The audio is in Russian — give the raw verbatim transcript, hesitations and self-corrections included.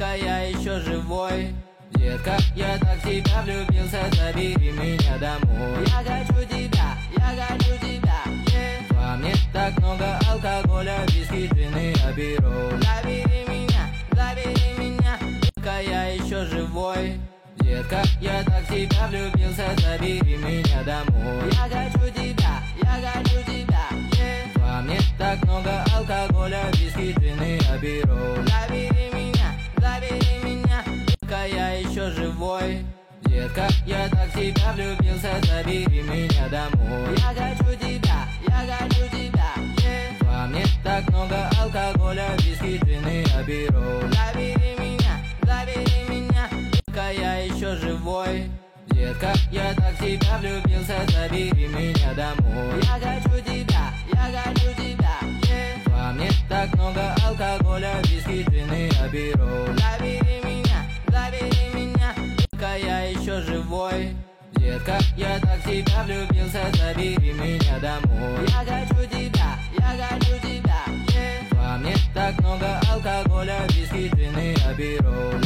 Пока я еще живой, детка, я так в тебя влюбился, забери меня домой. Я хочу тебя, я хочу тебя, yeah. Во мне так много алкоголя, виски, джины, оберу. Забери меня, забери меня. Пока я еще живой, детка, я так в тебя влюбился, забери меня домой. Я хочу тебя, я хочу тебя, yeah. Во мне так много алкоголя, виски, джины, оберу. Забери меня, забери меня. Пока я еще живой, детка, я так в тебя влюбился, забери меня домой. Я хочу тебя, я хочу тебя, yeah. Во мне так много алкоголя, виски, джины, оберу. Забери меня, забери меня. Пока я еще живой, детка, я так в тебя влюбился, забери меня домой. Я хочу тебя, я хочу тебя, yeah. Во мне так много алкоголя, виски, джины, оберу. Забери меня, забери меня. Пока я еще живой, детка, я так в тебя влюбился, забери меня домой. Я хочу тебя, я хочу тебя, yeah. Во мне так много алкоголя, виски, джины, оберу.